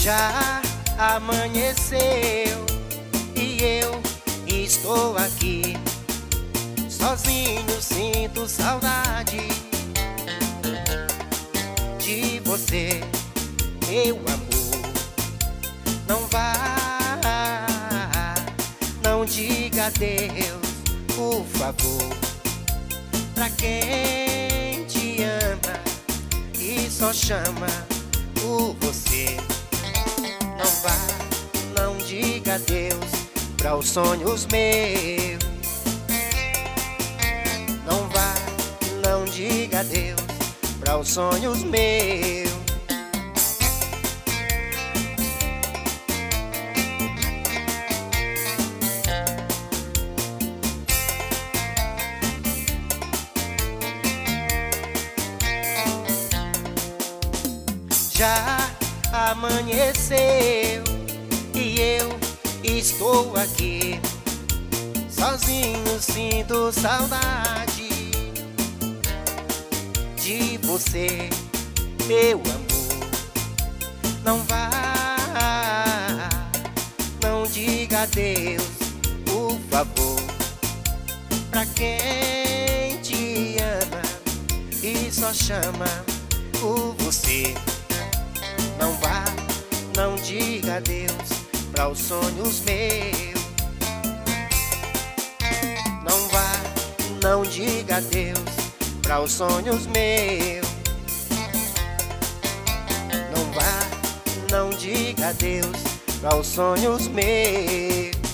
Já amanheceu e eu estou aqui sozinho, sinto saudade de você, meu amor. Não vá, não diga adeus, por favor, pra quem te ama e só chama por você. Não vá, não diga adeus pra os sonhos meus. Não vá, não diga adeus pra os sonhos meus. Já amanheceu e eu estou aqui sozinho, sinto saudade de você, meu amor. Não vá, não diga adeus, por favor, pra quem te ama e só chama por você. Não vá, não diga adeus pra os sonhos meus. Não vá, não diga adeus pra os sonhos meus. Não vá, não diga adeus pra os sonhos meus.